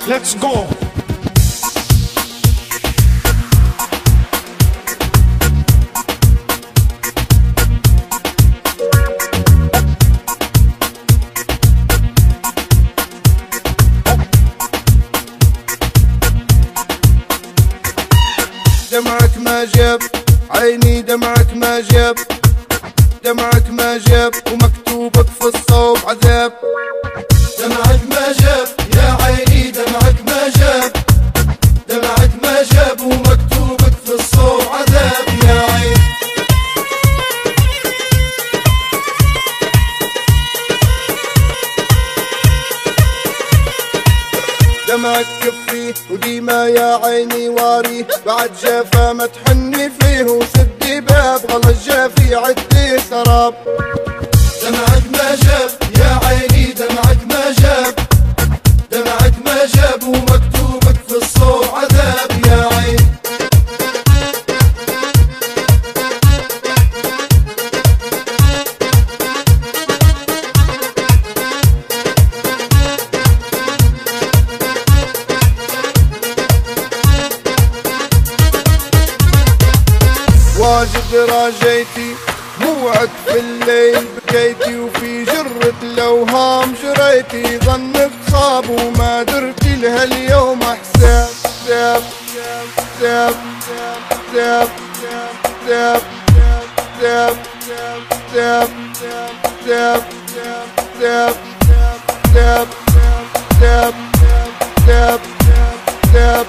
let's go. دمعك ما جاب عيني، دمعك ما جاب، دمعك ما جاب ومكتوبك في الصوب عذاب. دمعك ما جاب يا عيني، دمعك ما جاب، دمعك ما جاب ومكتوبك في الصوب عذاب يا عين. دمعك كفي وديما يا عيني واري، بعد جافا ما تحني فيه وسدي باب غلط جافي عدي سراب. دمعك ما جاب يا عيني، دمعك ما جاب، دمعك ما جاب ومكتوبك في الصوب عذاب يا عين. واجد راجيتي موعد في الليل بكيتي، وفي جرة الأوهام جريتي ظنك صاب وما درتي لها اليوم حساب. حساب حساب حساب حساب حساب حساب حساب حساب حساب حساب حساب حساب.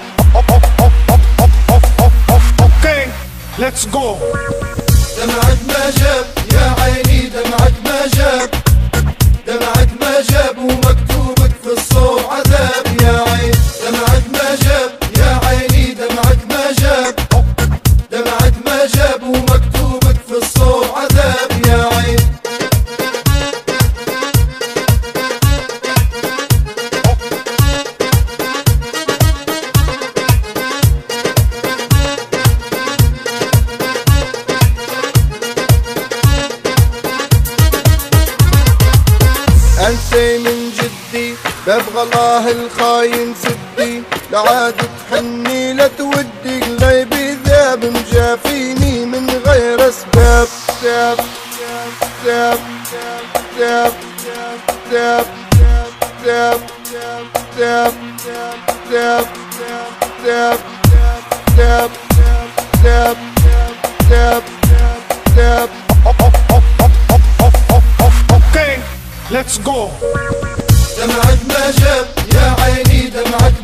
Okay, let's go. دمعك ما جاب يا عيني، دمعك ما جاب، دمعك ما جاب ومكتوبك في الصوب عذاب يا عين. دمعك ما جاب يا عيني، دمعك ما جاب، دمعك ما جاب ومكتوبك في الصوب عذاب يا عين. انسي من جدي باب غلاه الخاين سدي، لعاد تحني لا تودي قلبي ذاب مجافيني من غير اسباب. ساب ساب ساب ساب ساب ساب ساب ساب ساب ساب ساب ساب. Okay, let's go. دمعك ما جاب يا عيني، دمعك